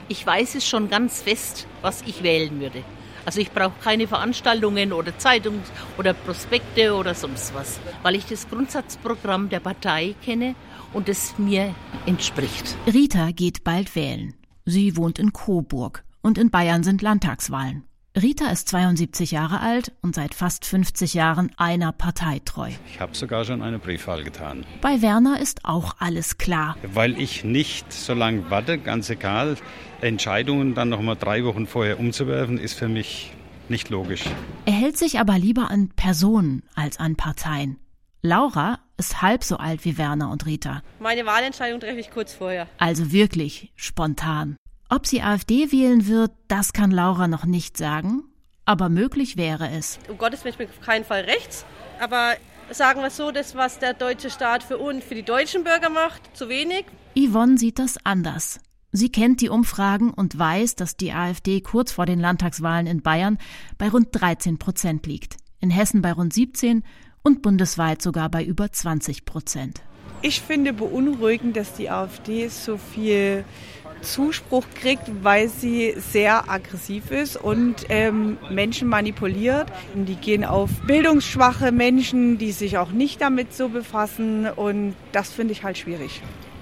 Ich weiß es schon ganz fest, was ich wählen würde. Also ich brauche keine Veranstaltungen oder Zeitungs- oder Prospekte oder sonst was, weil ich das Grundsatzprogramm der Partei kenne und es mir entspricht. Rita geht bald wählen. Sie wohnt in Coburg und in Bayern sind Landtagswahlen. Rita ist 72 Jahre alt und seit fast 50 Jahren einer Partei treu. Ich habe sogar schon eine Briefwahl getan. Bei Werner ist auch alles klar. Weil ich nicht so lange warte, ganz egal, Entscheidungen dann noch mal 3 Wochen vorher umzuwerfen, ist für mich nicht logisch. Er hält sich aber lieber an Personen als an Parteien. Laura ist halb so alt wie Werner und Rita. Meine Wahlentscheidung treffe ich kurz vorher. Also wirklich spontan. Ob sie AfD wählen wird, das kann Laura noch nicht sagen, aber möglich wäre es. Um Gottes Willen, ich bin auf keinen Fall rechts, aber sagen wir so, das, was der deutsche Staat für uns, für die deutschen Bürger macht, zu wenig. Yvonne sieht das anders. Sie kennt die Umfragen und weiß, dass die AfD kurz vor den Landtagswahlen in Bayern bei rund 13% liegt, in Hessen bei rund 17% und bundesweit sogar bei über 20%. Ich finde beunruhigend, dass die AfD so viel Zuspruch kriegt, weil sie sehr aggressiv ist und Menschen manipuliert. Die gehen auf bildungsschwache Menschen, die sich auch nicht damit so befassen, und das finde ich halt schwierig.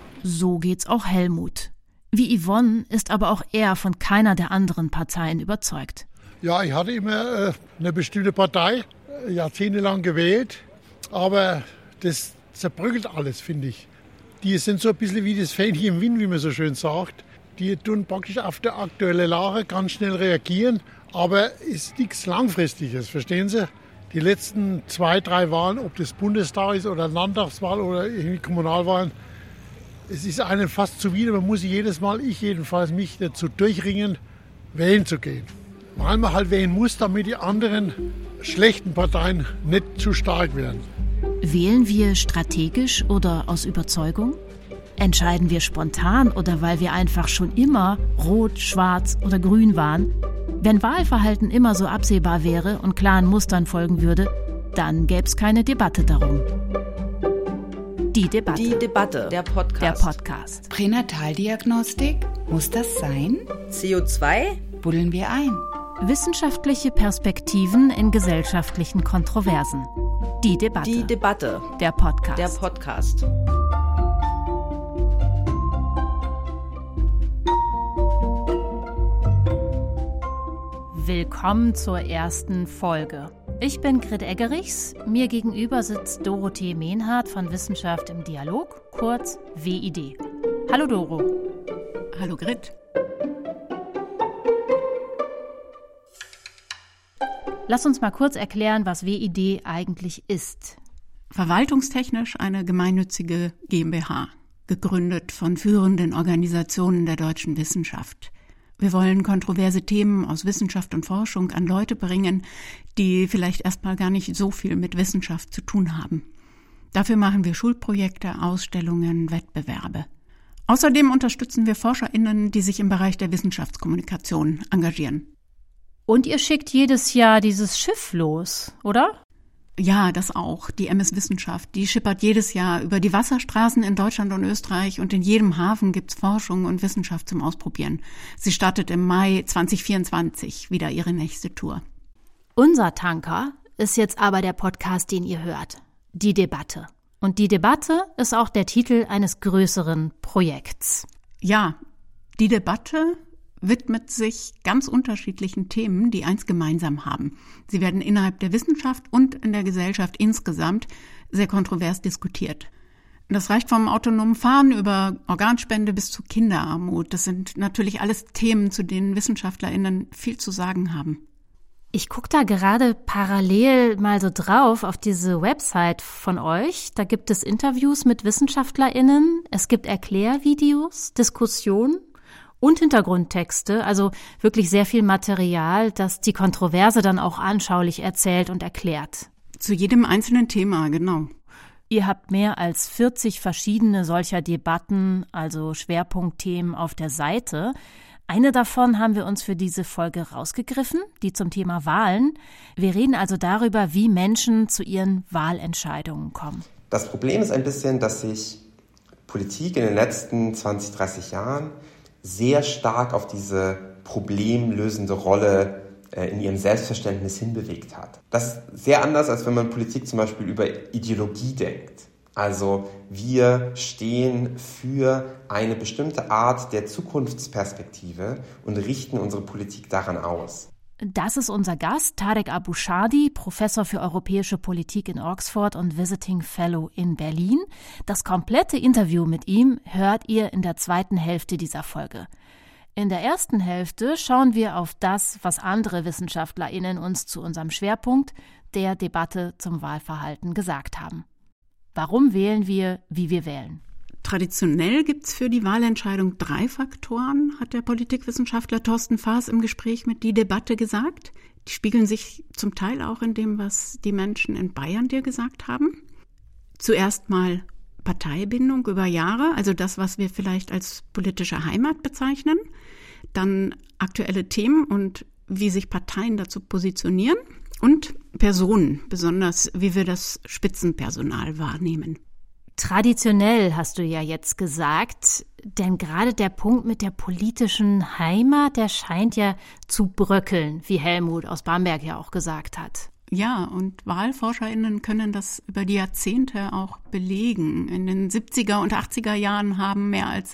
So geht's auch Helmut. Wie Yvonne ist aber auch er von keiner der anderen Parteien überzeugt. Ja, ich hatte immer eine bestimmte Partei, jahrzehntelang gewählt, aber das zerbröckelt alles, finde ich. Die sind so ein bisschen wie das Fähnchen im Wind, wie man so schön sagt. Die tun praktisch auf die aktuelle Lage ganz schnell reagieren, aber ist nichts Langfristiges, verstehen Sie? Die letzten 2, 3 Wahlen, ob das Bundestag ist oder Landtagswahl oder irgendwie Kommunalwahlen, es ist einem fast zuwider. Man muss jedes Mal, ich jedenfalls, mich dazu durchringen, wählen zu gehen. Weil man halt wählen muss, damit die anderen schlechten Parteien nicht zu stark werden. Wählen wir strategisch oder aus Überzeugung? Entscheiden wir spontan oder weil wir einfach schon immer rot, schwarz oder grün waren? Wenn Wahlverhalten immer so absehbar wäre und klaren Mustern folgen würde, dann gäbe es keine Debatte darum. Die Debatte. Die Debatte. Der Podcast. Der Podcast. Pränataldiagnostik? Muss das sein? CO2? Buddeln wir ein. Wissenschaftliche Perspektiven in gesellschaftlichen Kontroversen. Die Debatte. Die Debatte. Der Podcast. Der Podcast. Willkommen zur ersten Folge. Ich bin Grit Eggerichs, mir gegenüber sitzt Dorothee Mehnhardt von Wissenschaft im Dialog, kurz WID. Hallo Doro. Hallo Grit. Lass uns mal kurz erklären, was WID eigentlich ist. Verwaltungstechnisch eine gemeinnützige GmbH, gegründet von führenden Organisationen der deutschen Wissenschaft. Wir wollen kontroverse Themen aus Wissenschaft und Forschung an Leute bringen, die vielleicht erstmal gar nicht so viel mit Wissenschaft zu tun haben. Dafür machen wir Schulprojekte, Ausstellungen, Wettbewerbe. Außerdem unterstützen wir ForscherInnen, die sich im Bereich der Wissenschaftskommunikation engagieren. Und ihr schickt jedes Jahr dieses Schiff los, oder? Ja, das auch. Die MS Wissenschaft, die schippert jedes Jahr über die Wasserstraßen in Deutschland und Österreich und in jedem Hafen gibt's Forschung und Wissenschaft zum Ausprobieren. Sie startet im Mai 2024 wieder ihre nächste Tour. Unser Tanker ist jetzt aber der Podcast, den ihr hört. Die Debatte. Und die Debatte ist auch der Titel eines größeren Projekts. Ja, die Debatte widmet sich ganz unterschiedlichen Themen, die eins gemeinsam haben. Sie werden innerhalb der Wissenschaft und in der Gesellschaft insgesamt sehr kontrovers diskutiert. Das reicht vom autonomen Fahren über Organspende bis zu Kinderarmut. Das sind natürlich alles Themen, zu denen WissenschaftlerInnen viel zu sagen haben. Ich gucke da gerade parallel mal so drauf auf diese Website von euch. Da gibt es Interviews mit WissenschaftlerInnen, es gibt Erklärvideos, Diskussionen und Hintergrundtexte, also wirklich sehr viel Material, das die Kontroverse dann auch anschaulich erzählt und erklärt. Zu jedem einzelnen Thema, genau. Ihr habt mehr als 40 verschiedene solcher Debatten, also Schwerpunktthemen auf der Seite. Eine davon haben wir uns für diese Folge rausgegriffen, die zum Thema Wahlen. Wir reden also darüber, wie Menschen zu ihren Wahlentscheidungen kommen. Das Problem ist ein bisschen, dass sich Politik in den letzten 20, 30 Jahren sehr stark auf diese problemlösende Rolle in ihrem Selbstverständnis hinbewegt hat. Das ist sehr anders, als wenn man Politik zum Beispiel über Ideologie denkt. Also wir stehen für eine bestimmte Art der Zukunftsperspektive und richten unsere Politik daran aus. Das ist unser Gast, Tarek Abu-Shadi, Professor für europäische Politik in Oxford und Visiting Fellow in Berlin. Das komplette Interview mit ihm hört ihr in der zweiten Hälfte dieser Folge. In der ersten Hälfte schauen wir auf das, was andere WissenschaftlerInnen uns zu unserem Schwerpunkt, der Debatte zum Wahlverhalten, gesagt haben. Warum wählen wir, wie wir wählen? Traditionell gibt's für die Wahlentscheidung 3 Faktoren, hat der Politikwissenschaftler Thorsten Faas im Gespräch mit Die Debatte gesagt. Die spiegeln sich zum Teil auch in dem, was die Menschen in Bayern dir gesagt haben. Zuerst mal Parteibindung über Jahre, also das, was wir vielleicht als politische Heimat bezeichnen. Dann aktuelle Themen und wie sich Parteien dazu positionieren. Und Personen, besonders wie wir das Spitzenpersonal wahrnehmen. Traditionell hast du ja jetzt gesagt, denn gerade der Punkt mit der politischen Heimat, der scheint ja zu bröckeln, wie Helmut aus Bamberg ja auch gesagt hat. Ja, und WahlforscherInnen können das über die Jahrzehnte auch belegen. In den 70er und 80er Jahren haben mehr als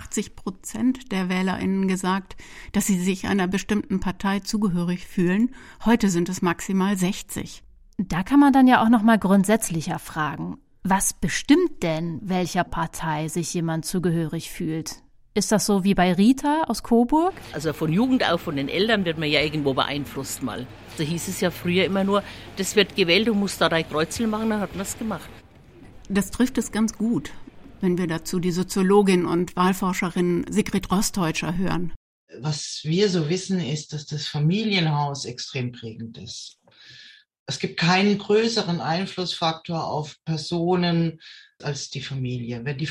80% der WählerInnen gesagt, dass sie sich einer bestimmten Partei zugehörig fühlen. Heute sind es maximal 60. Da kann man dann ja auch noch mal grundsätzlicher fragen. Was bestimmt denn, welcher Partei sich jemand zugehörig fühlt? Ist das so wie bei Rita aus Coburg? Also von Jugend auf, von den Eltern wird man ja irgendwo beeinflusst mal. So hieß es ja früher immer nur, das wird gewählt, du musst da 3 Kreuzel machen, dann hat man das gemacht. Das trifft es ganz gut, wenn wir dazu die Soziologin und Wahlforscherin Sigrid Rosteutscher hören. Was wir so wissen, ist, dass das Familienhaus extrem prägend ist. Es gibt keinen größeren Einflussfaktor auf Personen als die Familie. Wenn die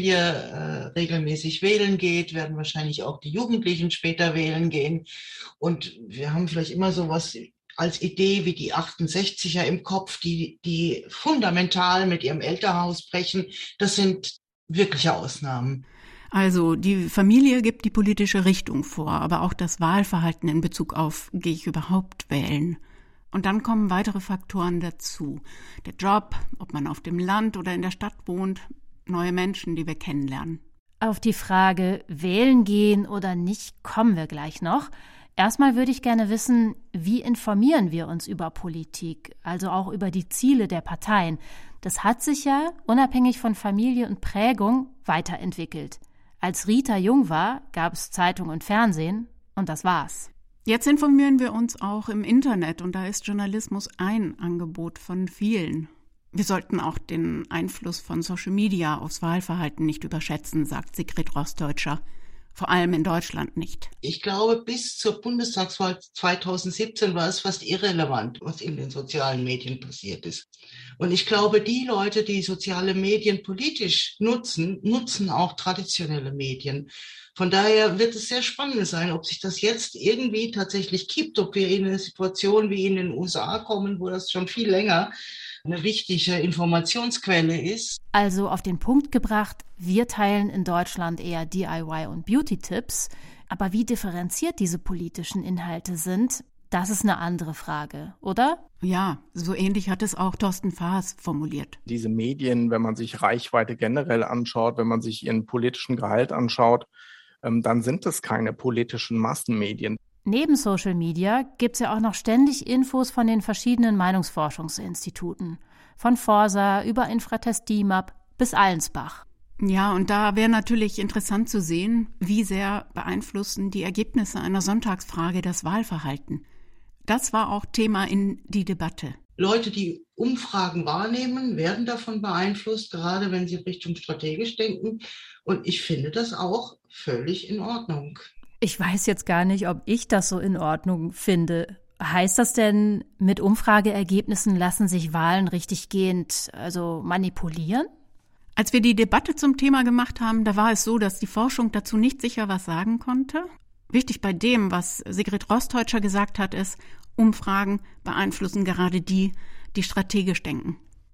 Familie regelmäßig wählen geht, werden wahrscheinlich auch die Jugendlichen später wählen gehen. Und wir haben vielleicht immer sowas als Idee wie die 68er im Kopf, die fundamental mit ihrem Elternhaus brechen. Das sind wirkliche Ausnahmen. Also die Familie gibt die politische Richtung vor, aber auch das Wahlverhalten in Bezug auf, gehe ich überhaupt wählen? Und dann kommen weitere Faktoren dazu. Der Job, ob man auf dem Land oder in der Stadt wohnt, neue Menschen, die wir kennenlernen. Auf die Frage, wählen gehen oder nicht, kommen wir gleich noch. Erstmal würde ich gerne wissen, wie informieren wir uns über Politik, also auch über die Ziele der Parteien. Das hat sich ja, unabhängig von Familie und Prägung, weiterentwickelt. Als Rita jung war, gab es Zeitung und Fernsehen und das war's. Jetzt informieren wir uns auch im Internet und da ist Journalismus ein Angebot von vielen. Wir sollten auch den Einfluss von Social Media aufs Wahlverhalten nicht überschätzen, sagt Sigrid Rosteutscher. Vor allem in Deutschland nicht. Ich glaube, bis zur Bundestagswahl 2017 war es fast irrelevant, was in den sozialen Medien passiert ist. Und ich glaube, die Leute, die soziale Medien politisch nutzen, nutzen auch traditionelle Medien. Von daher wird es sehr spannend sein, ob sich das jetzt irgendwie tatsächlich gibt, ob wir in eine Situation wie in den USA kommen, wo das schon viel länger eine wichtige Informationsquelle ist. Also auf den Punkt gebracht, wir teilen in Deutschland eher DIY- und Beauty-Tipps. Aber wie differenziert diese politischen Inhalte sind, das ist eine andere Frage, oder? Ja, so ähnlich hat es auch Thorsten Faas formuliert. Diese Medien, wenn man sich Reichweite generell anschaut, wenn man sich ihren politischen Gehalt anschaut, dann sind es keine politischen Massenmedien. Neben Social Media gibt's ja auch noch ständig Infos von den verschiedenen Meinungsforschungsinstituten. Von Forsa über Infratest DIMAP bis Allensbach. Ja, und da wäre natürlich interessant zu sehen, wie sehr beeinflussen die Ergebnisse einer Sonntagsfrage das Wahlverhalten. Das war auch Thema in Die Debatte. Leute, die Umfragen wahrnehmen, werden davon beeinflusst, gerade wenn sie Richtung strategisch denken. Und ich finde das auch völlig in Ordnung. Ich weiß jetzt gar nicht, ob ich das so in Ordnung finde. Heißt das denn, mit Umfrageergebnissen lassen sich Wahlen richtiggehend, also manipulieren? Als wir die Debatte zum Thema gemacht haben, da war es so, dass die Forschung dazu nicht sicher was sagen konnte. Wichtig bei dem, was Sigrid Rosteutscher gesagt hat, ist, Umfragen beeinflussen gerade die, die strategisch denken.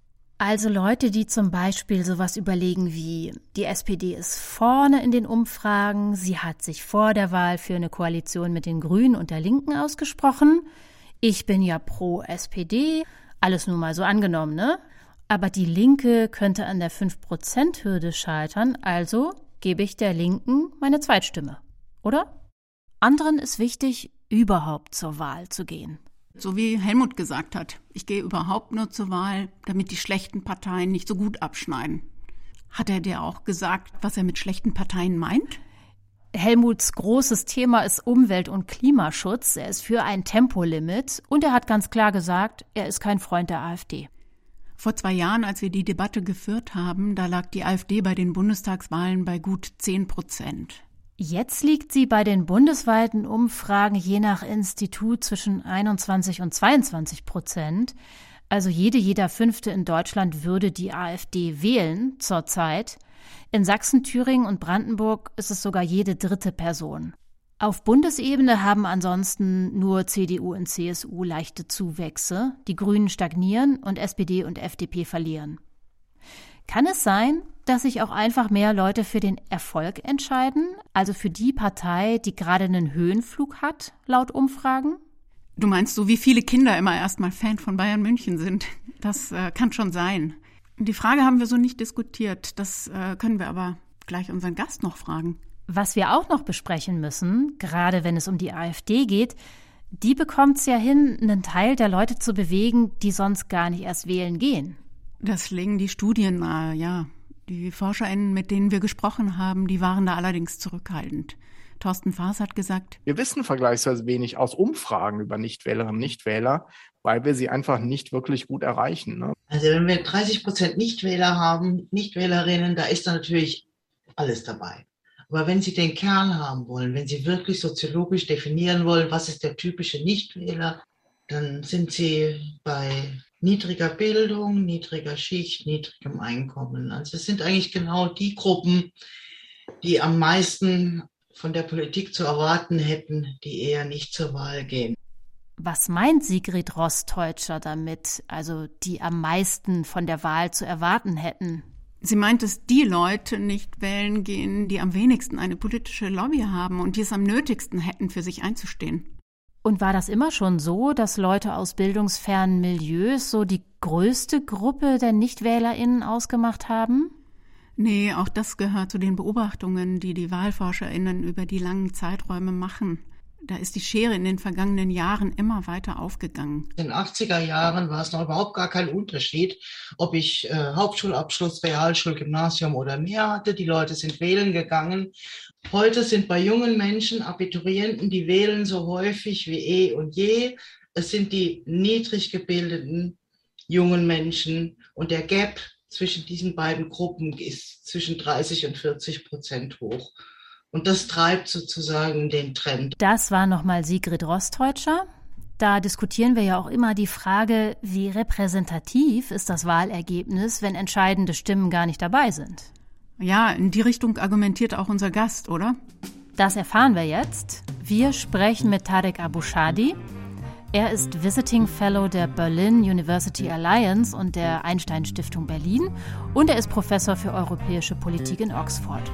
Also Leute, die zum Beispiel sowas überlegen wie, die SPD ist vorne in den Umfragen, sie hat sich vor der Wahl für eine Koalition mit den Grünen und der Linken ausgesprochen. Ich bin ja pro SPD, alles nur mal so angenommen, ne? Aber die Linke könnte an der 5%-Hürde scheitern, also gebe ich der Linken meine Zweitstimme, oder? Anderen ist wichtig, überhaupt zur Wahl zu gehen. So wie Helmut gesagt hat, ich gehe überhaupt nur zur Wahl, damit die schlechten Parteien nicht so gut abschneiden. Hat er dir auch gesagt, was er mit schlechten Parteien meint? Helmuts großes Thema ist Umwelt- und Klimaschutz. Er ist für ein Tempolimit und er hat ganz klar gesagt, er ist kein Freund der AfD. Vor 2 Jahren, als wir die Debatte geführt haben, da lag die AfD bei den Bundestagswahlen bei gut 10%. Jetzt liegt sie bei den bundesweiten Umfragen je nach Institut zwischen 21 und 22%. Also jeder Fünfte in Deutschland würde die AfD wählen zurzeit. In Sachsen, Thüringen und Brandenburg ist es sogar jede 3. Person. Auf Bundesebene haben ansonsten nur CDU und CSU leichte Zuwächse. Die Grünen stagnieren und SPD und FDP verlieren. Kann es sein, dass sich auch einfach mehr Leute für den Erfolg entscheiden? Also für die Partei, die gerade einen Höhenflug hat, laut Umfragen? Du meinst, so wie viele Kinder immer erstmal Fan von Bayern München sind? Das kann schon sein. Die Frage haben wir so nicht diskutiert. Das können wir aber gleich unseren Gast noch fragen. Was wir auch noch besprechen müssen, gerade wenn es um die AfD geht, die bekommt es ja hin, einen Teil der Leute zu bewegen, die sonst gar nicht erst wählen gehen. Das legen die Studien nahe, ja. Die ForscherInnen, mit denen wir gesprochen haben, die waren da allerdings zurückhaltend. Thorsten Faas hat gesagt, wir wissen vergleichsweise wenig aus Umfragen über Nichtwählerinnen und Nichtwähler, weil wir sie einfach nicht wirklich gut erreichen. Ne? Also wenn wir 30% Nichtwähler haben, Nichtwählerinnen, da ist da natürlich alles dabei. Aber wenn Sie den Kern haben wollen, wenn Sie wirklich soziologisch definieren wollen, was ist der typische Nichtwähler, dann sind Sie bei niedriger Bildung, niedriger Schicht, niedrigem Einkommen. Also es sind eigentlich genau die Gruppen, die am meisten von der Politik zu erwarten hätten, die eher nicht zur Wahl gehen. Was meint Sigrid Rosteutscher damit, also die am meisten von der Wahl zu erwarten hätten? Sie meint, dass die Leute nicht wählen gehen, die am wenigsten eine politische Lobby haben und die es am nötigsten hätten, für sich einzustehen. Und war das immer schon so, dass Leute aus bildungsfernen Milieus so die größte Gruppe der NichtwählerInnen ausgemacht haben? Nee, auch das gehört zu den Beobachtungen, die die WahlforscherInnen über die langen Zeiträume machen. Da ist die Schere in den vergangenen Jahren immer weiter aufgegangen. In den 80er Jahren war es noch überhaupt gar kein Unterschied, ob ich Hauptschulabschluss, Realschul, Gymnasium oder mehr hatte. Die Leute sind wählen gegangen. Heute sind bei jungen Menschen Abiturienten, die wählen so häufig wie eh und je. Es sind die niedrig gebildeten jungen Menschen und der Gap zwischen diesen beiden Gruppen ist zwischen 30% und 40% hoch. Und das treibt sozusagen den Trend. Das war nochmal Sigrid Rosteutscher. Da diskutieren wir ja auch immer die Frage, wie repräsentativ ist das Wahlergebnis, wenn entscheidende Stimmen gar nicht dabei sind. Ja, in die Richtung argumentiert auch unser Gast, oder? Das erfahren wir jetzt. Wir sprechen mit Tarek Abou-Shadi. Er ist Visiting Fellow der Berlin University Alliance und der Einstein Stiftung Berlin und er ist Professor für europäische Politik in Oxford.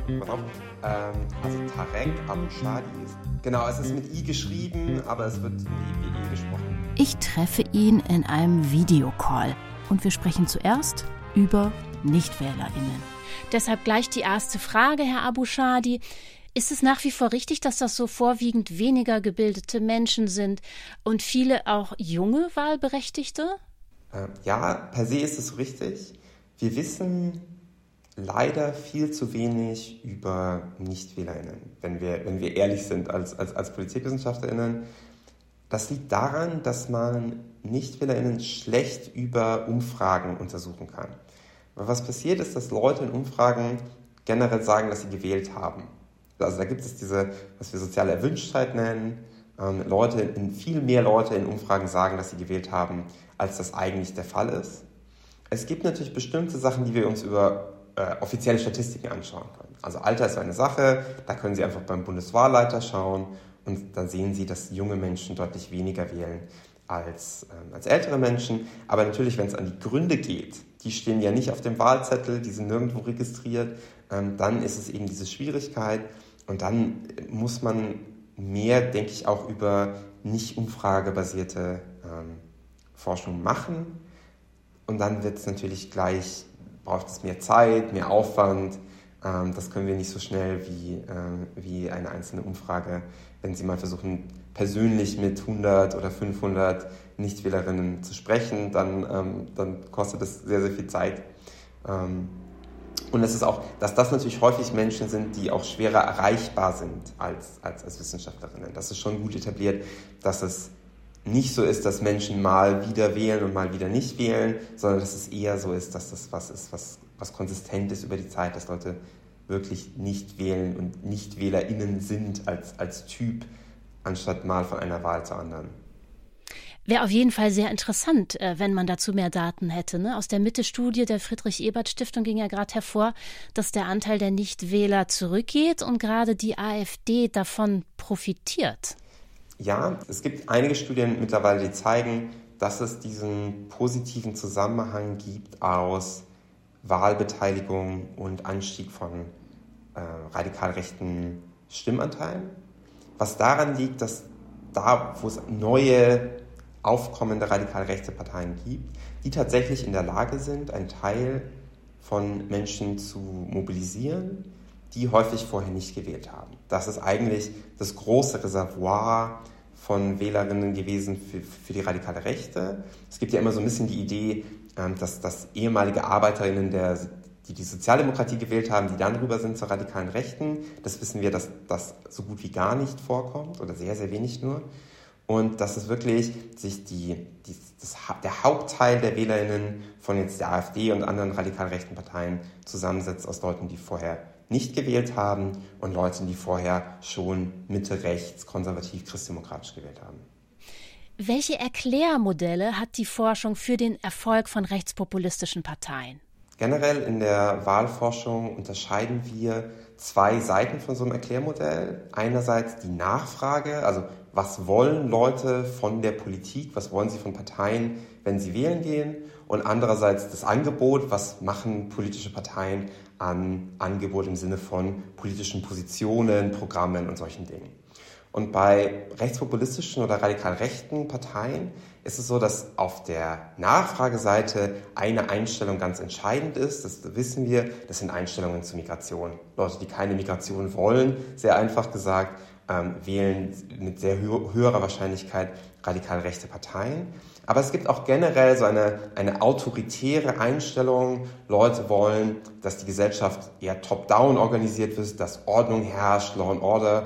Also Tarek Abou-Shadi ist, genau, es ist mit I geschrieben, aber es wird wie E gesprochen. Ich treffe ihn in einem Videocall und wir sprechen zuerst über NichtwählerInnen. Deshalb gleich die erste Frage, Herr Abou-Shadi. Ist es nach wie vor richtig, dass das so vorwiegend weniger gebildete Menschen sind und viele auch junge Wahlberechtigte? Ja, per se ist es richtig. Wir wissen leider viel zu wenig über NichtwählerInnen, wenn wir ehrlich sind als PolitikwissenschaftlerInnen. Das liegt daran, dass man NichtwählerInnen schlecht über Umfragen untersuchen kann. Weil was passiert ist, dass Leute in Umfragen generell sagen, dass sie gewählt haben. Also da gibt es diese, was wir soziale Erwünschtheit nennen. Viel mehr Leute in Umfragen sagen, dass sie gewählt haben, als das eigentlich der Fall ist. Es gibt natürlich bestimmte Sachen, die wir uns über offizielle Statistiken anschauen können. Also Alter ist eine Sache, da können Sie einfach beim Bundeswahlleiter schauen und dann sehen Sie, dass junge Menschen deutlich weniger wählen als ältere Menschen. Aber natürlich, wenn es an die Gründe geht, die stehen ja nicht auf dem Wahlzettel, die sind nirgendwo registriert, dann ist es eben diese Schwierigkeit. Und dann muss man mehr, denke ich, auch über nicht umfragebasierte Forschung machen. Und dann wird es natürlich gleich, braucht es mehr Zeit, mehr Aufwand. Das können wir nicht so schnell wie eine einzelne Umfrage. Wenn Sie mal versuchen, persönlich mit 100 oder 500 Nichtwählerinnen zu sprechen, dann kostet das sehr, sehr viel Zeit. Und es ist auch, dass das natürlich häufig Menschen sind, die auch schwerer erreichbar sind als Wissenschaftlerinnen. Das ist schon gut etabliert, dass es nicht so ist, dass Menschen mal wieder wählen und mal wieder nicht wählen, sondern dass es eher so ist, dass das was ist, was konsistent ist über die Zeit, dass Leute wirklich nicht wählen und NichtwählerInnen sind als Typ, anstatt mal von einer Wahl zur anderen. Wäre auf jeden Fall sehr interessant, wenn man dazu mehr Daten hätte. Ne? Aus der Mitte-Studie der Friedrich-Ebert-Stiftung ging ja gerade hervor, dass der Anteil der Nichtwähler zurückgeht und gerade die AfD davon profitiert. Ja, es gibt einige Studien mittlerweile, die zeigen, dass es diesen positiven Zusammenhang gibt aus Wahlbeteiligung und Anstieg von radikal rechten Stimmanteilen. Was daran liegt, dass da, wo es neue aufkommende radikal rechte Parteien gibt, die tatsächlich in der Lage sind, einen Teil von Menschen zu mobilisieren, die häufig vorher nicht gewählt haben. Das ist eigentlich das große Reservoir von Wählerinnen gewesen für die radikale Rechte. Es gibt ja immer so ein bisschen die Idee, dass ehemalige ArbeiterInnen, die Sozialdemokratie gewählt haben, die dann rüber sind zur radikalen Rechten. Das wissen wir, dass das so gut wie gar nicht vorkommt oder sehr, sehr wenig nur. Und dass es wirklich sich der Hauptteil der WählerInnen von jetzt der AfD und anderen radikal rechten Parteien zusammensetzt aus Leuten, die vorher nicht gewählt haben und Leuten, die vorher schon Mitte-rechts, konservativ, christdemokratisch gewählt haben. Welche Erklärmodelle hat die Forschung für den Erfolg von rechtspopulistischen Parteien? Generell in der Wahlforschung unterscheiden wir zwei Seiten von so einem Erklärmodell. Einerseits die Nachfrage, also was wollen Leute von der Politik, was wollen sie von Parteien, wenn sie wählen gehen? Und andererseits das Angebot, was machen politische Parteien an Angebot im Sinne von politischen Positionen, Programmen und solchen Dingen. Und bei rechtspopulistischen oder radikal rechten Parteien ist es so, dass auf der Nachfrageseite eine Einstellung ganz entscheidend ist. Das wissen wir, das sind Einstellungen zur Migration. Leute, die keine Migration wollen, sehr einfach gesagt, wählen mit sehr höherer Wahrscheinlichkeit radikal rechte Parteien. Aber es gibt auch generell so eine autoritäre Einstellung. Leute wollen, dass die Gesellschaft eher top-down organisiert wird, dass Ordnung herrscht, Law and Order.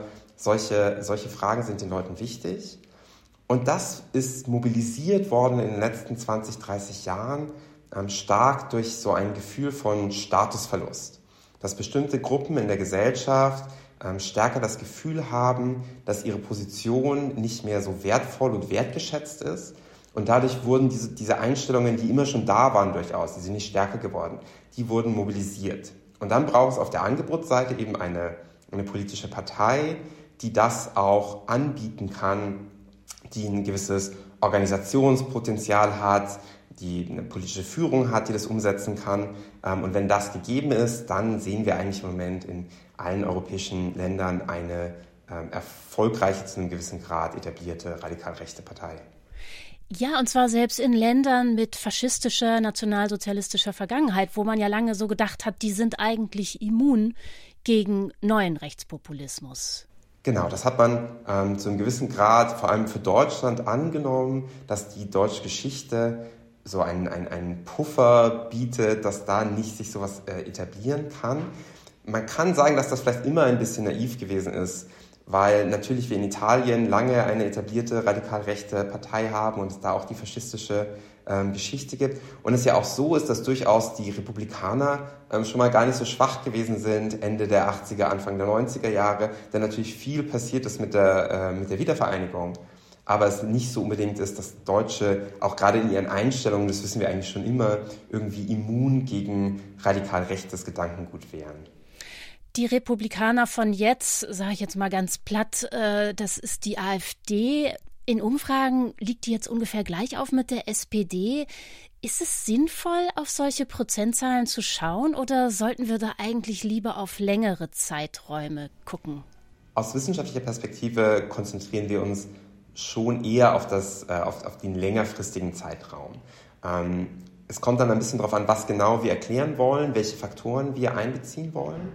Solche Fragen sind den Leuten wichtig. Und das ist mobilisiert worden in den letzten 20, 30 Jahren stark durch so ein Gefühl von Statusverlust. Dass bestimmte Gruppen in der Gesellschaft stärker das Gefühl haben, dass ihre Position nicht mehr so wertvoll und wertgeschätzt ist. Und dadurch wurden diese Einstellungen, die immer schon da waren durchaus, die sind nicht stärker geworden, die wurden mobilisiert. Und dann braucht es auf der Angebotsseite eben eine politische Partei, die das auch anbieten kann, die ein gewisses Organisationspotenzial hat, die eine politische Führung hat, die das umsetzen kann. Und wenn das gegeben ist, dann sehen wir eigentlich im Moment in allen europäischen Ländern eine erfolgreiche, zu einem gewissen Grad etablierte radikal rechte Partei. Ja, und zwar selbst in Ländern mit faschistischer, nationalsozialistischer Vergangenheit, wo man ja lange so gedacht hat, die sind eigentlich immun gegen neuen Rechtspopulismus. Genau, das hat man zu einem gewissen Grad, vor allem für Deutschland, angenommen, dass die deutsche Geschichte so einen Puffer bietet, dass da nicht sich sowas etablieren kann. Man kann sagen, dass das vielleicht immer ein bisschen naiv gewesen ist, weil natürlich wir in Italien lange eine etablierte radikal rechte Partei haben und es da auch die faschistische Geschichte gibt. Und es ja auch so ist, dass durchaus die Republikaner schon mal gar nicht so schwach gewesen sind Ende der 80er, Anfang der 90er Jahre, denn natürlich viel passiert ist mit der Wiedervereinigung. Aber es nicht so unbedingt ist, dass Deutsche, auch gerade in ihren Einstellungen, das wissen wir eigentlich schon immer, irgendwie immun gegen radikal rechtes Gedankengut wären. Die Republikaner von jetzt, sage ich jetzt mal ganz platt, das ist die AfD. In Umfragen liegt die jetzt ungefähr gleich auf mit der SPD. Ist es sinnvoll, auf solche Prozentzahlen zu schauen oder sollten wir da eigentlich lieber auf längere Zeiträume gucken? Aus wissenschaftlicher Perspektive konzentrieren wir uns schon eher auf den längerfristigen Zeitraum. Es kommt dann ein bisschen darauf an, was genau wir erklären wollen, welche Faktoren wir einbeziehen wollen.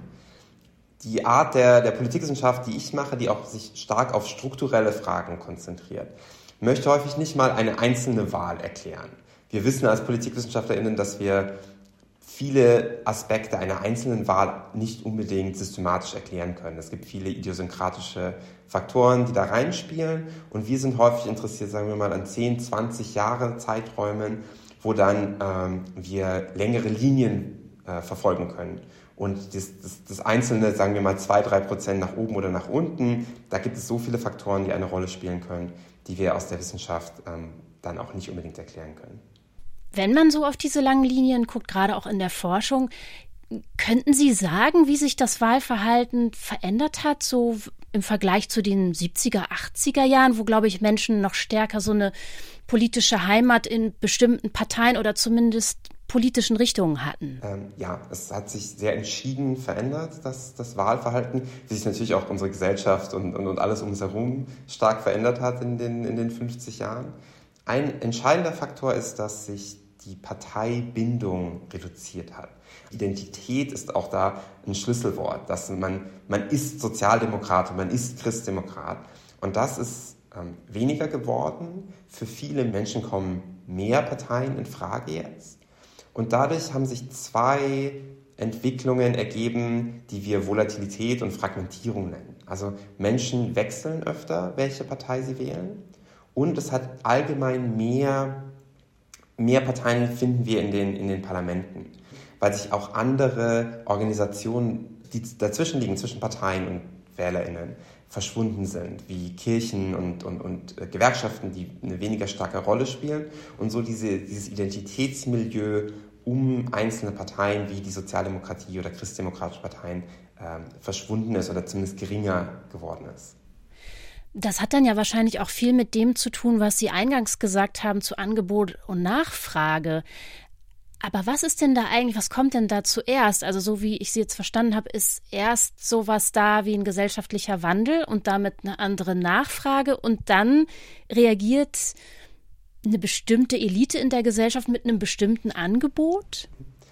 Die Art der Politikwissenschaft, die ich mache, die auch sich stark auf strukturelle Fragen konzentriert, möchte häufig nicht mal eine einzelne Wahl erklären. Wir wissen als PolitikwissenschaftlerInnen, dass wir viele Aspekte einer einzelnen Wahl nicht unbedingt systematisch erklären können. Es gibt viele idiosynkratische Faktoren, die da reinspielen und wir sind häufig interessiert, sagen wir mal, an 10, 20 Jahre Zeiträumen, wo dann wir längere Linien verfolgen können. Und das Einzelne, sagen wir mal 2-3% nach oben oder nach unten, da gibt es so viele Faktoren, die eine Rolle spielen können, die wir aus der Wissenschaft dann auch nicht unbedingt erklären können. Wenn man so auf diese langen Linien guckt, gerade auch in der Forschung, könnten Sie sagen, wie sich das Wahlverhalten verändert hat, so im Vergleich zu den 70er, 80er Jahren, wo, glaube ich, Menschen noch stärker so eine politische Heimat in bestimmten Parteien oder zumindest politischen Richtungen hatten? Ja, es hat sich sehr entschieden verändert, das Wahlverhalten, wie sich natürlich auch unsere Gesellschaft und alles um uns herum stark verändert hat in den 50 Jahren. Ein entscheidender Faktor ist, dass sich die Parteibindung reduziert hat. Identität ist auch da ein Schlüsselwort, dass man ist Sozialdemokrat und man ist Christdemokrat. Und das ist weniger geworden. Für viele Menschen kommen mehr Parteien in Frage jetzt. Und dadurch haben sich zwei Entwicklungen ergeben, die wir Volatilität und Fragmentierung nennen. Also Menschen wechseln öfter, welche Partei sie wählen. Und es hat allgemein mehr Parteien finden wir in den Parlamenten, weil sich auch andere Organisationen, die dazwischen liegen, zwischen Parteien und WählerInnen, verschwunden sind, wie Kirchen und Gewerkschaften, die eine weniger starke Rolle spielen. Und so dieses Identitätsmilieu um einzelne Parteien wie die Sozialdemokratie oder christdemokratische Parteien verschwunden ist oder zumindest geringer geworden ist. Das hat dann ja wahrscheinlich auch viel mit dem zu tun, was Sie eingangs gesagt haben zu Angebot und Nachfrage. Aber was ist denn da eigentlich, was kommt denn da zuerst? Also so wie ich Sie jetzt verstanden habe, ist erst sowas da wie ein gesellschaftlicher Wandel und damit eine andere Nachfrage und dann reagiert eine bestimmte Elite in der Gesellschaft mit einem bestimmten Angebot?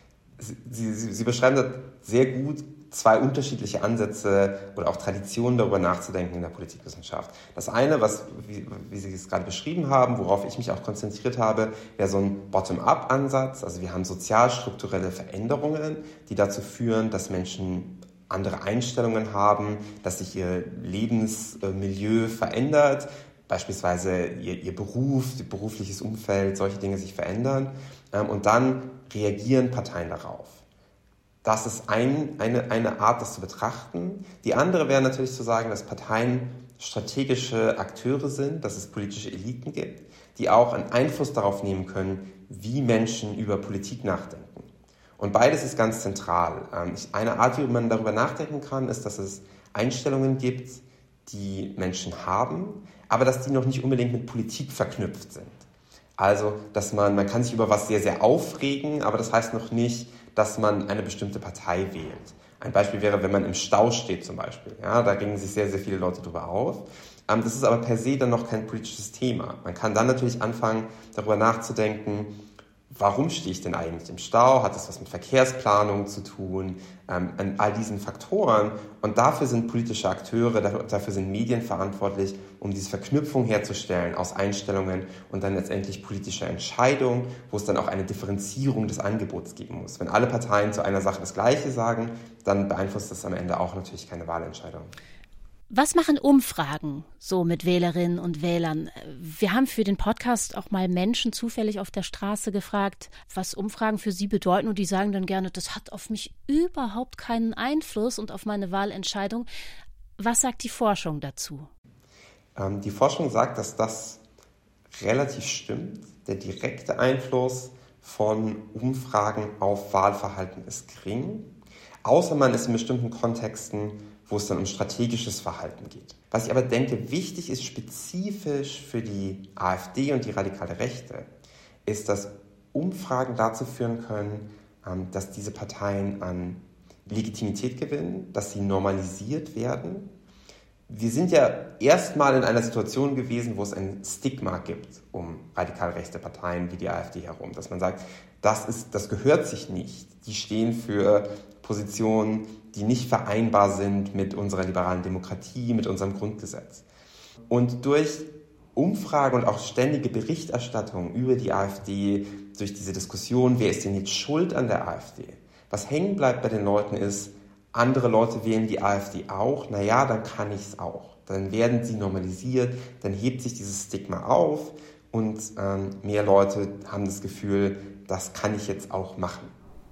Sie beschreiben das sehr gut, zwei unterschiedliche Ansätze oder auch Traditionen darüber nachzudenken in der Politikwissenschaft. Das eine, wie Sie es gerade beschrieben haben, worauf ich mich auch konzentriert habe, wäre so ein Bottom-up-Ansatz. Also wir haben sozialstrukturelle Veränderungen, die dazu führen, dass Menschen andere Einstellungen haben, dass sich ihr Lebensmilieu verändert, beispielsweise ihr Beruf, ihr berufliches Umfeld, solche Dinge sich verändern. Und dann reagieren Parteien darauf. Das ist eine Art, das zu betrachten. Die andere wäre natürlich zu sagen, dass Parteien strategische Akteure sind, dass es politische Eliten gibt, die auch einen Einfluss darauf nehmen können, wie Menschen über Politik nachdenken. Und beides ist ganz zentral. Eine Art, wie man darüber nachdenken kann, ist, dass es Einstellungen gibt, die Menschen haben, aber dass die noch nicht unbedingt mit Politik verknüpft sind. Also, dass man kann sich über was sehr, sehr aufregen, aber das heißt noch nicht, dass man eine bestimmte Partei wählt. Ein Beispiel wäre, wenn man im Stau steht zum Beispiel. Ja, da regen sich sehr, sehr viele Leute drüber auf. Das ist aber per se dann noch kein politisches Thema. Man kann dann natürlich anfangen, darüber nachzudenken, warum stehe ich denn eigentlich im Stau? Hat das was mit Verkehrsplanung zu tun? An all diesen Faktoren. Und dafür sind politische Akteure, dafür sind Medien verantwortlich, um diese Verknüpfung herzustellen aus Einstellungen und dann letztendlich politische Entscheidungen, wo es dann auch eine Differenzierung des Angebots geben muss. Wenn alle Parteien zu einer Sache das Gleiche sagen, dann beeinflusst das am Ende auch natürlich keine Wahlentscheidung. Was machen Umfragen so mit Wählerinnen und Wählern? Wir haben für den Podcast auch mal Menschen zufällig auf der Straße gefragt, was Umfragen für sie bedeuten. Und die sagen dann gerne, das hat auf mich überhaupt keinen Einfluss und auf meine Wahlentscheidung. Was sagt die Forschung dazu? Die Forschung sagt, dass das relativ stimmt. Der direkte Einfluss von Umfragen auf Wahlverhalten ist gering. Außer man ist in bestimmten Kontexten wo es dann um strategisches Verhalten geht. Was ich aber denke, wichtig ist spezifisch für die AfD und die radikale Rechte, ist, dass Umfragen dazu führen können, dass diese Parteien an Legitimität gewinnen, dass sie normalisiert werden. Wir sind ja erstmal in einer Situation gewesen, wo es ein Stigma gibt um radikal rechte Parteien wie die AfD herum, dass man sagt, das gehört sich nicht. Die stehen für Positionen, die nicht vereinbar sind mit unserer liberalen Demokratie, mit unserem Grundgesetz. Und durch Umfragen und auch ständige Berichterstattung über die AfD, durch diese Diskussion, wer ist denn jetzt schuld an der AfD? Was hängen bleibt bei den Leuten ist, andere Leute wählen die AfD auch, naja, dann kann ich es auch. Dann werden sie normalisiert, dann hebt sich dieses Stigma auf und mehr Leute haben das Gefühl, das kann ich jetzt auch machen.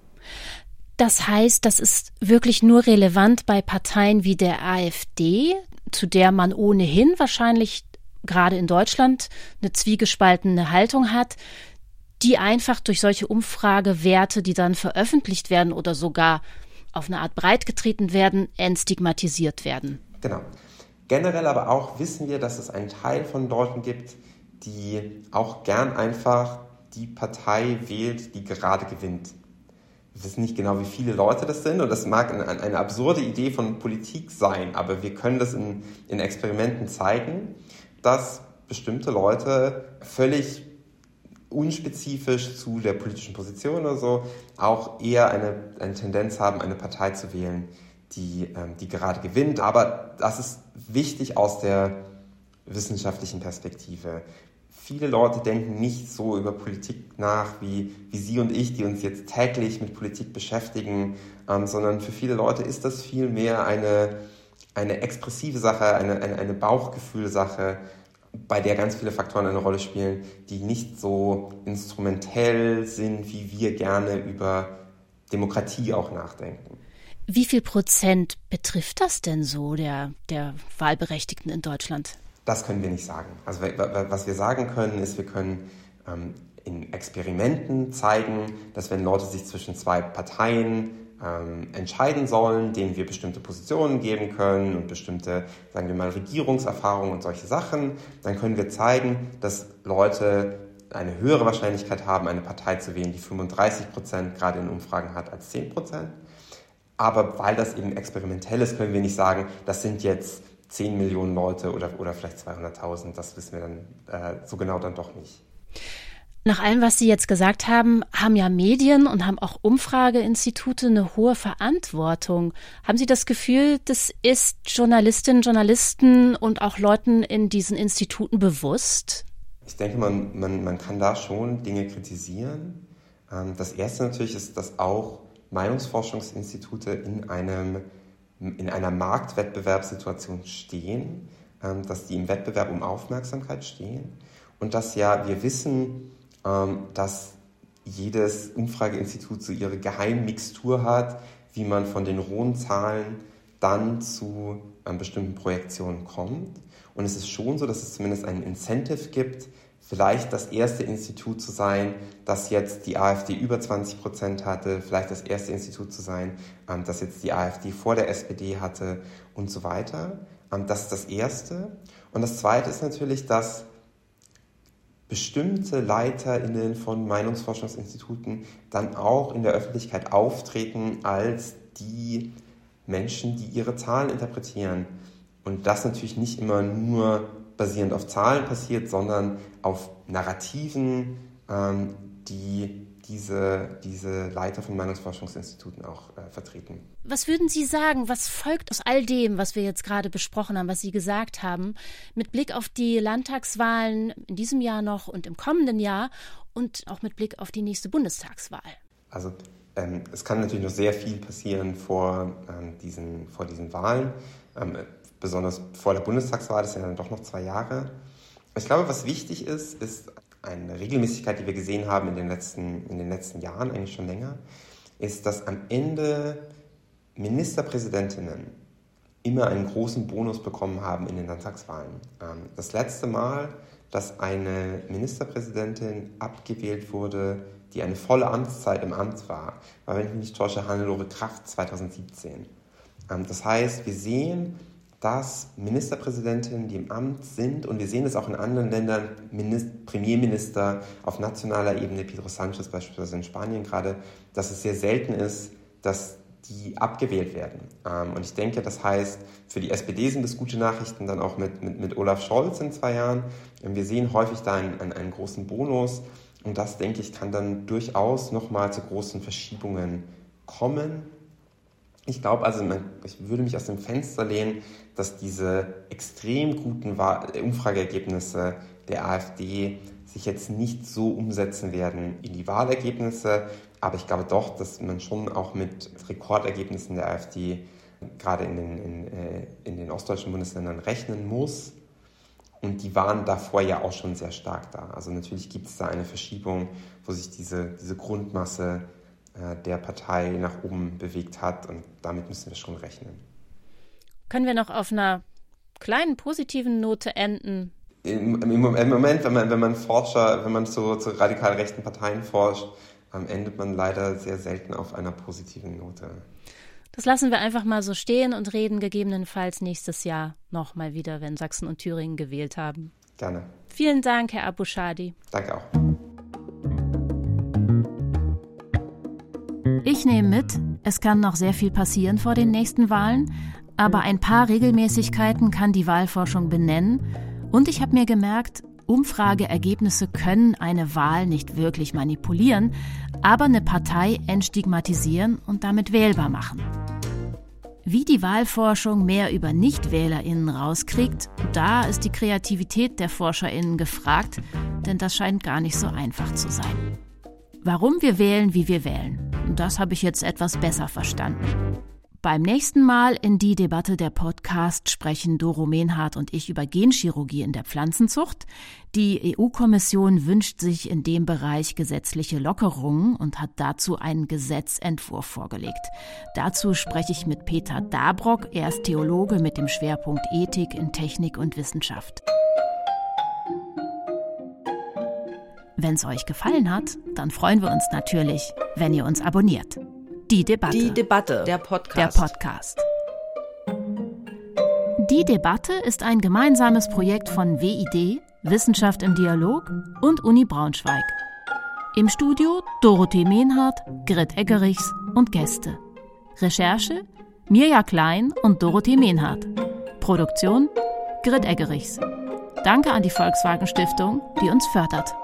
Das heißt, das ist wirklich nur relevant bei Parteien wie der AfD, zu der man ohnehin wahrscheinlich gerade in Deutschland eine zwiegespaltene Haltung hat, die einfach durch solche Umfragewerte, die dann veröffentlicht werden oder sogar auf eine Art breitgetreten werden, entstigmatisiert werden. Genau. Generell aber auch wissen wir, dass es einen Teil von Leuten gibt, die auch gern einfach die Partei wählt, die gerade gewinnt. Wir wissen nicht genau, wie viele Leute das sind und das mag eine absurde Idee von Politik sein, aber wir können das in Experimenten zeigen, dass bestimmte Leute völlig unspezifisch zu der politischen Position oder so auch eher eine Tendenz haben, eine Partei zu wählen, die gerade gewinnt. Aber das ist wichtig aus der wissenschaftlichen Perspektive. Viele Leute denken nicht so über Politik nach wie Sie und ich, die uns jetzt täglich mit Politik beschäftigen, sondern für viele Leute ist das vielmehr eine expressive Sache, eine Bauchgefühlsache, bei der ganz viele Faktoren eine Rolle spielen, die nicht so instrumentell sind, wie wir gerne über Demokratie auch nachdenken. Wie viel Prozent betrifft das denn so der Wahlberechtigten in Deutschland? Das können wir nicht sagen. Also was wir sagen können, ist, wir können in Experimenten zeigen, dass wenn Leute sich zwischen zwei Parteien entscheiden sollen, denen wir bestimmte Positionen geben können und bestimmte, sagen wir mal, Regierungserfahrungen und solche Sachen, dann können wir zeigen, dass Leute eine höhere Wahrscheinlichkeit haben, eine Partei zu wählen, die 35% gerade in Umfragen hat, als 10%. Aber weil das eben experimentell ist, können wir nicht sagen, das sind jetzt 10 Millionen Leute oder vielleicht 200.000. Das wissen wir dann so genau dann doch nicht. Nach allem, was Sie jetzt gesagt haben, haben ja Medien und haben auch Umfrageinstitute eine hohe Verantwortung. Haben Sie das Gefühl, das ist Journalistinnen, Journalisten und auch Leuten in diesen Instituten bewusst? Ich denke, man kann da schon Dinge kritisieren. Das Erste natürlich ist, dass auch Meinungsforschungsinstitute in einer Marktwettbewerbssituation stehen, dass die im Wettbewerb um Aufmerksamkeit stehen und dass ja wir wissen, dass jedes Umfrageinstitut so ihre Geheimmixtur hat, wie man von den rohen Zahlen dann zu bestimmten Projektionen kommt. Und es ist schon so, dass es zumindest einen Incentive gibt, vielleicht das erste Institut zu sein, das jetzt die AfD über 20% hatte, vielleicht das erste Institut zu sein, das jetzt die AfD vor der SPD hatte und so weiter. Das ist das Erste. Und das Zweite ist natürlich, dass bestimmte LeiterInnen von Meinungsforschungsinstituten dann auch in der Öffentlichkeit auftreten als die Menschen, die ihre Zahlen interpretieren. Und das natürlich nicht immer nur basierend auf Zahlen passiert, sondern auf Narrativen, die diese Leiter von Meinungsforschungsinstituten auch vertreten. Was würden Sie sagen, was folgt aus all dem, was wir jetzt gerade besprochen haben, was Sie gesagt haben, mit Blick auf die Landtagswahlen in diesem Jahr noch und im kommenden Jahr und auch mit Blick auf die nächste Bundestagswahl? Also es kann natürlich noch sehr viel passieren vor diesen Wahlen, besonders vor der Bundestagswahl, das sind ja dann doch noch 2 Jahre. Ich glaube, was wichtig ist eine Regelmäßigkeit, die wir gesehen haben in den letzten Jahren, eigentlich schon länger, ist, dass am Ende Ministerpräsidentinnen immer einen großen Bonus bekommen haben in den Landtagswahlen. Das letzte Mal, dass eine Ministerpräsidentin abgewählt wurde, die eine volle Amtszeit im Amt war, wenn ich mich nicht täusche, Hannelore Kraft 2017. Das heißt, wir sehen, dass Ministerpräsidentinnen, die im Amt sind, und wir sehen es auch in anderen Ländern, Premierminister auf nationaler Ebene, Pedro Sánchez beispielsweise in Spanien gerade, dass es sehr selten ist, dass die abgewählt werden. Und ich denke, das heißt, für die SPD sind es gute Nachrichten, dann auch mit Olaf Scholz in 2 Jahren. Wir sehen häufig da einen großen Bonus, und das, denke ich, kann dann durchaus nochmal zu großen Verschiebungen kommen. Ich glaube also, ich würde mich aus dem Fenster lehnen, dass diese extrem guten Umfrageergebnisse der AfD sich jetzt nicht so umsetzen werden in die Wahlergebnisse. Aber ich glaube doch, dass man schon auch mit Rekordergebnissen der AfD gerade in den ostdeutschen Bundesländern rechnen muss. Und die waren davor ja auch schon sehr stark da. Also natürlich gibt es da eine Verschiebung, wo sich diese Grundmasse der Partei nach oben bewegt hat, und damit müssen wir schon rechnen. Können wir noch auf einer kleinen positiven Note enden? Im Moment, wenn man zu radikal rechten Parteien forscht, endet man leider sehr selten auf einer positiven Note. Das lassen wir einfach mal so stehen und reden gegebenenfalls nächstes Jahr nochmal wieder, wenn Sachsen und Thüringen gewählt haben. Gerne. Vielen Dank, Herr Abushadi. Danke auch. Ich nehme mit, es kann noch sehr viel passieren vor den nächsten Wahlen, aber ein paar Regelmäßigkeiten kann die Wahlforschung benennen, und ich habe mir gemerkt, Umfrageergebnisse können eine Wahl nicht wirklich manipulieren, aber eine Partei entstigmatisieren und damit wählbar machen. Wie die Wahlforschung mehr über NichtwählerInnen rauskriegt, da ist die Kreativität der ForscherInnen gefragt, denn das scheint gar nicht so einfach zu sein. Warum wir wählen, wie wir wählen, das habe ich jetzt etwas besser verstanden. Beim nächsten Mal in Die Debatte der Podcast sprechen Doro Mehnhardt und ich über Genchirurgie in der Pflanzenzucht. Die EU-Kommission wünscht sich in dem Bereich gesetzliche Lockerungen und hat dazu einen Gesetzentwurf vorgelegt. Dazu spreche ich mit Peter Dabrock, er ist Theologe mit dem Schwerpunkt Ethik in Technik und Wissenschaft. Wenn es euch gefallen hat, dann freuen wir uns natürlich, wenn ihr uns abonniert. Die Debatte. Die Debatte. Der Podcast. Die Debatte ist ein gemeinsames Projekt von WID, Wissenschaft im Dialog, und Uni Braunschweig. Im Studio Dorothee Mehnhardt, Grit Eggerichs und Gäste. Recherche Mirja Klein und Dorothee Mehnhardt. Produktion Grit Eggerichs. Danke an die Volkswagen Stiftung, die uns fördert.